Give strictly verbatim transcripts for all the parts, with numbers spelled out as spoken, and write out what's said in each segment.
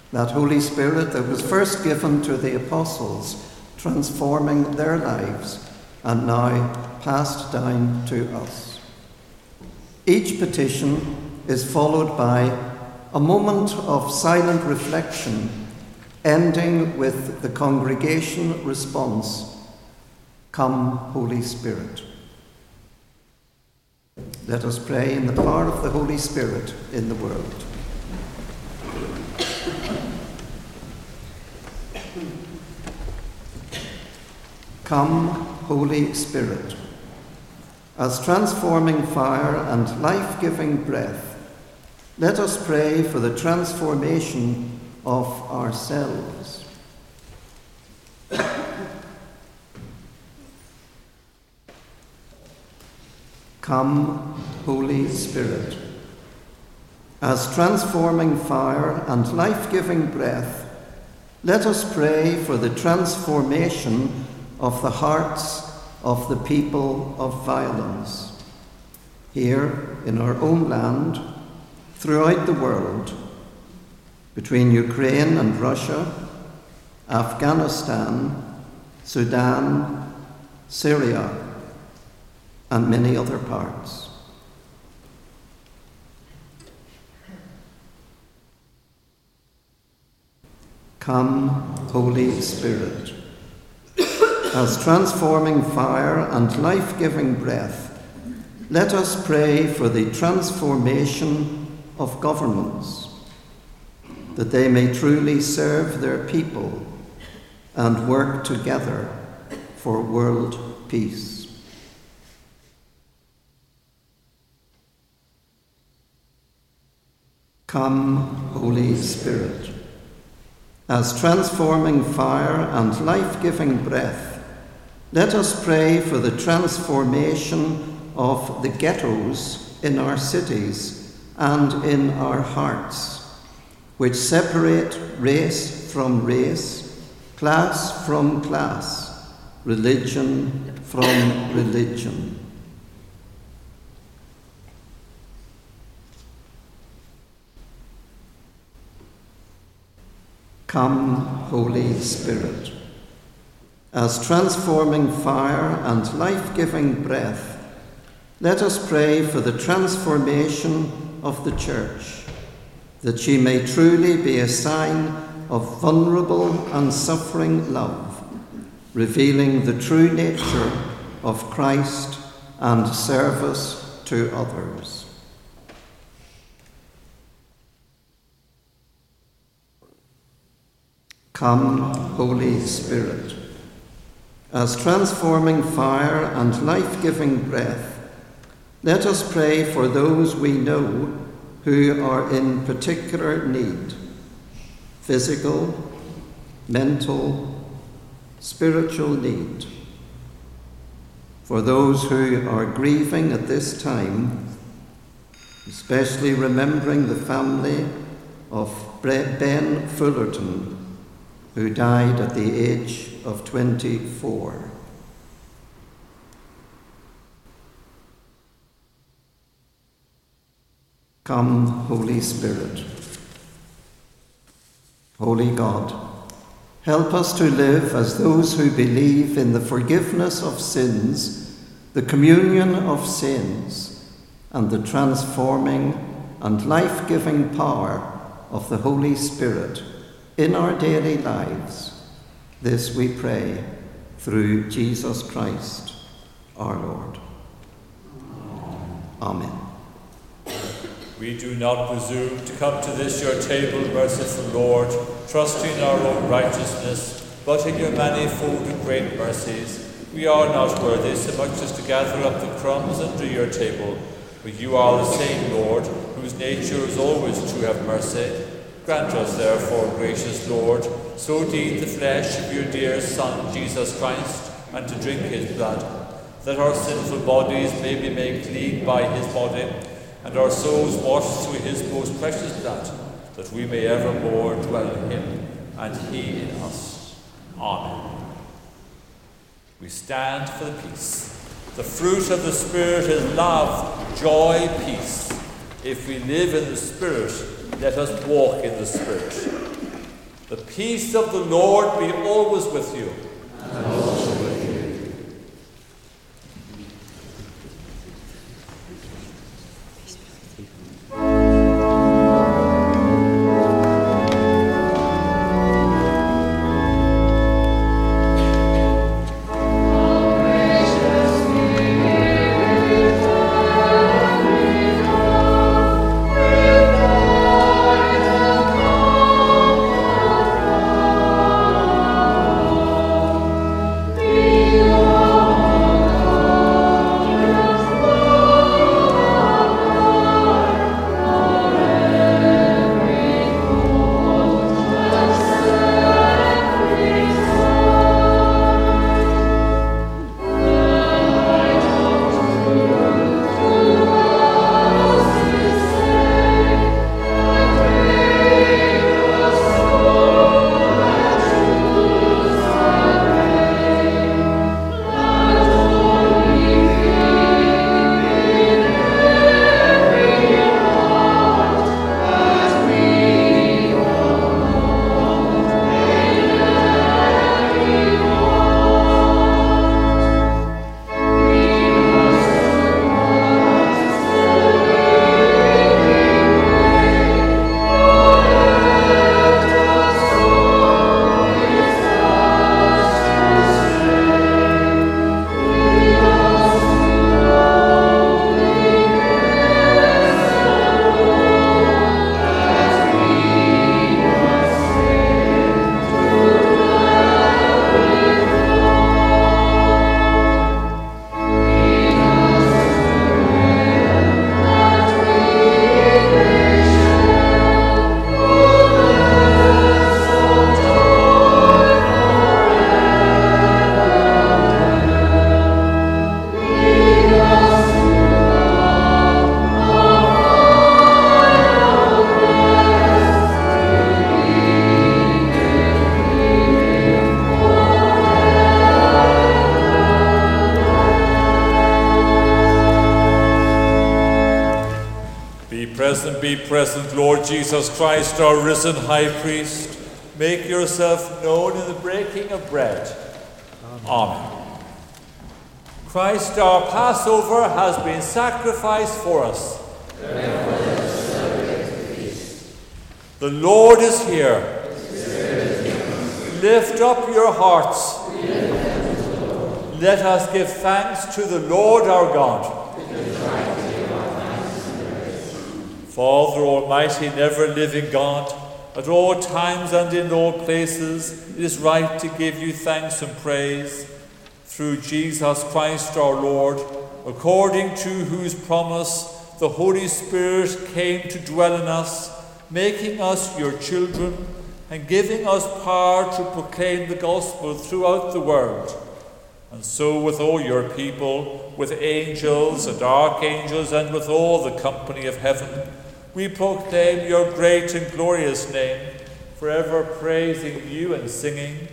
that Holy Spirit that was first given to the apostles, transforming their lives, and now passed down to us. Each petition is followed by a moment of silent reflection, ending with the congregation response, "Come, Holy Spirit." Let us pray in the power of the Holy Spirit in the world. Come, Holy Spirit, as transforming fire and life-giving breath. Let us pray for the transformation of ourselves. Come, Holy Spirit, as transforming fire and life-giving breath. Let us pray for the transformation of the hearts of the people of violence, here in our own land, throughout the world, between Ukraine and Russia, Afghanistan, Sudan, Syria, and many other parts. Come, Holy Spirit, as transforming fire and life-giving breath. Let us pray for the transformation of governments, that they may truly serve their people and work together for world peace. Come, Holy Spirit, as transforming fire and life-giving breath. Let us pray for the transformation of the ghettos in our cities and in our hearts, which separate race from race, class from class, religion from religion. Come, Holy Spirit, as transforming fire and life-giving breath. Let us pray for the transformation of the Church, that she may truly be a sign of vulnerable and suffering love, revealing the true nature of Christ and service to others. Come, Holy Spirit, as transforming fire and life-giving breath. Let us pray for those we know who are in particular need, physical, mental, spiritual need. For those who are grieving at this time, especially remembering the family of Ben Fullerton, who died at the age of twenty-four. Come, Holy Spirit. Holy God, help us to live as those who believe in the forgiveness of sins, the communion of saints, and the transforming and life-giving power of the Holy Spirit in our daily lives. This we pray through Jesus Christ, our Lord. Amen. We do not presume to come to this your table, merciful Lord, trusting our own righteousness, but in your manifold and great mercies. We are not worthy so much as to gather up the crumbs under your table, but you are the same Lord, whose nature is always to have mercy. Grant us, therefore, gracious Lord, so to eat the flesh of your dear Son, Jesus Christ, and to drink his blood, that our sinful bodies may be made clean by his body, and our souls washed through his most precious blood, that we may evermore dwell in him, and he in us. Amen. We stand for the peace. The fruit of the Spirit is love, joy, peace. If we live in the Spirit, let us walk in the Spirit. peace of the Lord be always with you. And also with you. Present, be present, Lord Jesus Christ, our risen high priest. Make yourself known in the breaking of bread. Amen. Amen. Christ, our Passover, has been sacrificed for us. Therefore, let us celebrate the feast. The Lord is here. His Spirit is here. Lift up your hearts. We lift them to the Lord. Let us give thanks to the Lord our God. Father Almighty, never living God, at all times and in all places, it is right to give you thanks and praise. Through Jesus Christ our Lord, according to whose promise the Holy Spirit came to dwell in us, making us your children and giving us power to proclaim the gospel throughout the world. And so with all your people, with angels and archangels, and with all the company of heaven, we proclaim your great and glorious name, forever praising you and singing.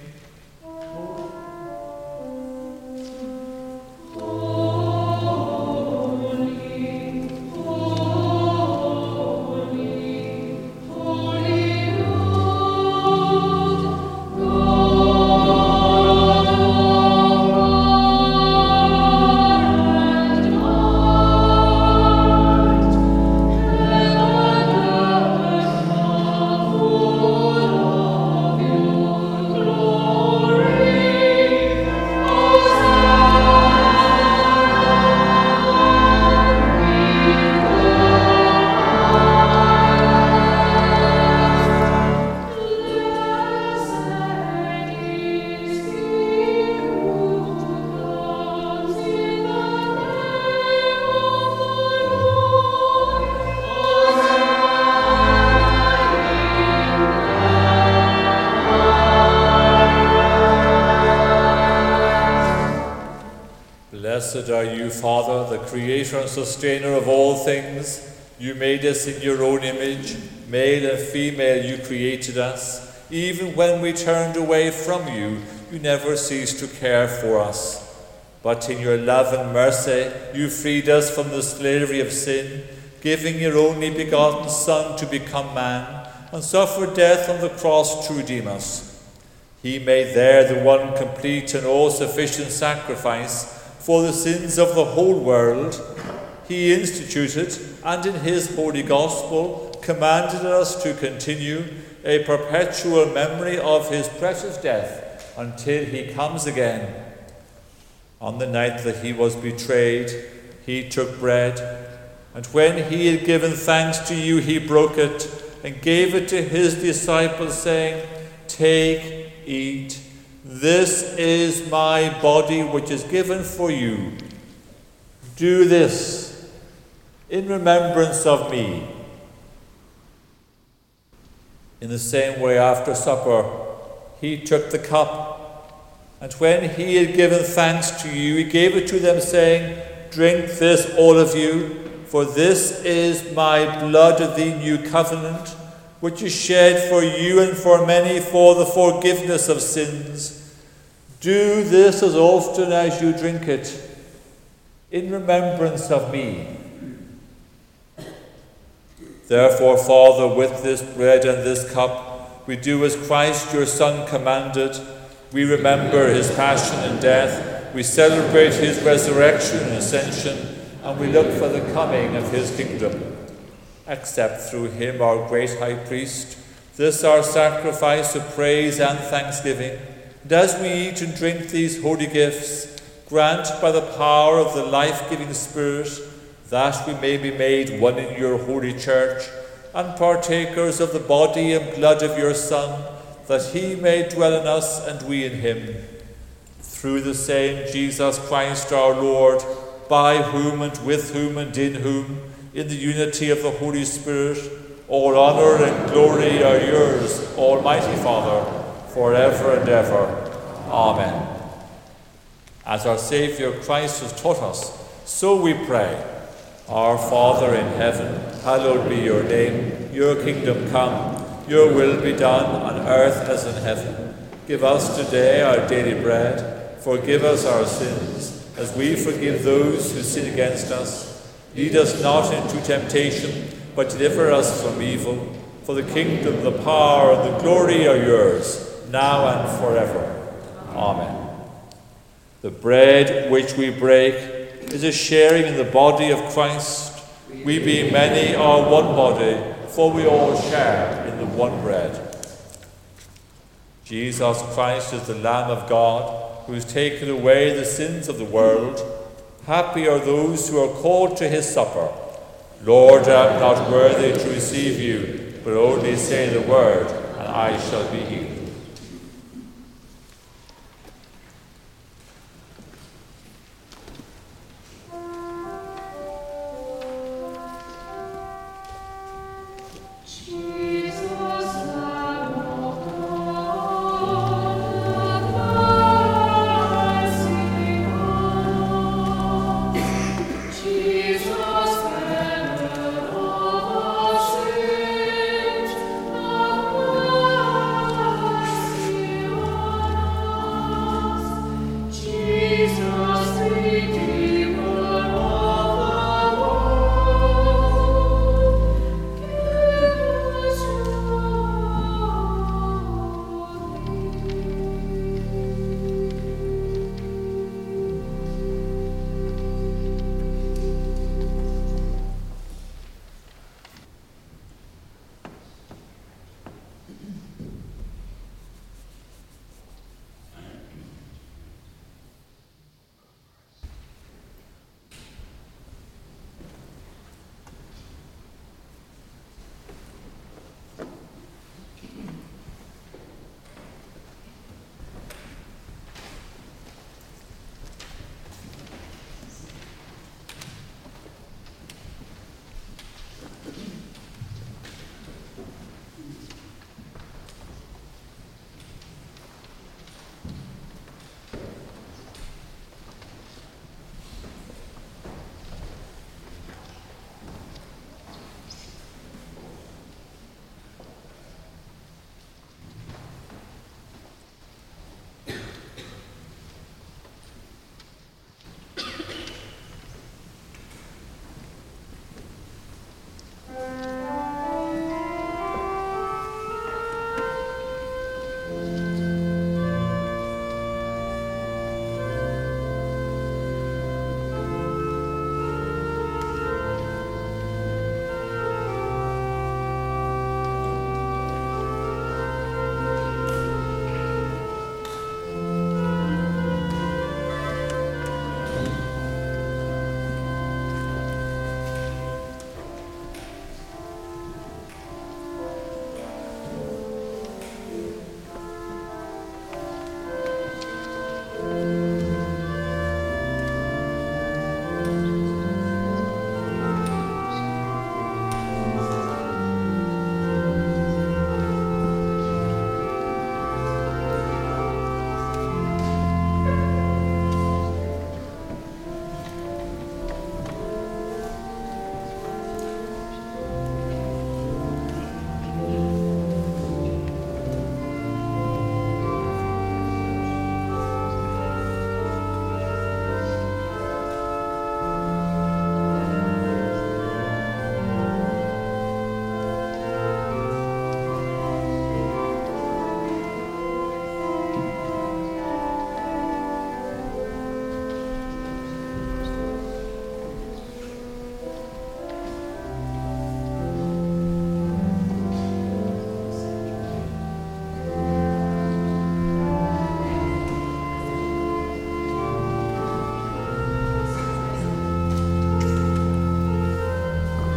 Blessed are you, Father, the creator and sustainer of all things. You made us in your own image. Male and female you created us. Even when we turned away from you, you never ceased to care for us. But in your love and mercy, you freed us from the slavery of sin, giving your only begotten Son to become man, and suffered death on the cross to redeem us. He made there the one complete and all-sufficient sacrifice for the sins of the whole world. He instituted, and in his holy gospel commanded us to continue a perpetual memory of his precious death until he comes again. On the night that he was betrayed, he took bread, and when he had given thanks to you, he broke it and gave it to his disciples, saying, "Take, eat. This is my body, which is given for you. Do this in remembrance of me." In the same way, after supper, he took the cup, and when he had given thanks to you, he gave it to them, saying, "Drink this, all of you, for this is my blood of the new covenant, which is shed for you and for many for the forgiveness of sins. Do this as often as you drink it, in remembrance of me." Therefore, Father, with this bread and this cup, we do as Christ your Son commanded. We remember his passion and death, we celebrate his resurrection and ascension, and we look for the coming of his kingdom. Accept through him, our great high priest, this our sacrifice of praise and thanksgiving, and as we eat and drink these holy gifts, grant by the power of the life-giving Spirit that we may be made one in your holy church, and partakers of the body and blood of your Son, that he may dwell in us and we in him. Through the same Jesus Christ our Lord, by whom and with whom and in whom, in the unity of the Holy Spirit, all honour and glory are yours, Almighty Father, forever and ever. Amen. As our Saviour Christ has taught us, so we pray. Our Father in heaven, hallowed be your name. Your kingdom come, your will be done on earth as in heaven. Give us today our daily bread. Forgive us our sins, as we forgive those who sin against us. Lead us not into temptation, but deliver us from evil. For the kingdom, the power, and the glory are yours, now and forever. Amen. The bread which we break is a sharing in the body of Christ. We being many are one body, for we all share in the one bread. Jesus Christ is the Lamb of God, who has taken away the sins of the world. Happy are those who are called to his supper. Lord, I am not worthy to receive you, but only say the word, and I shall be healed.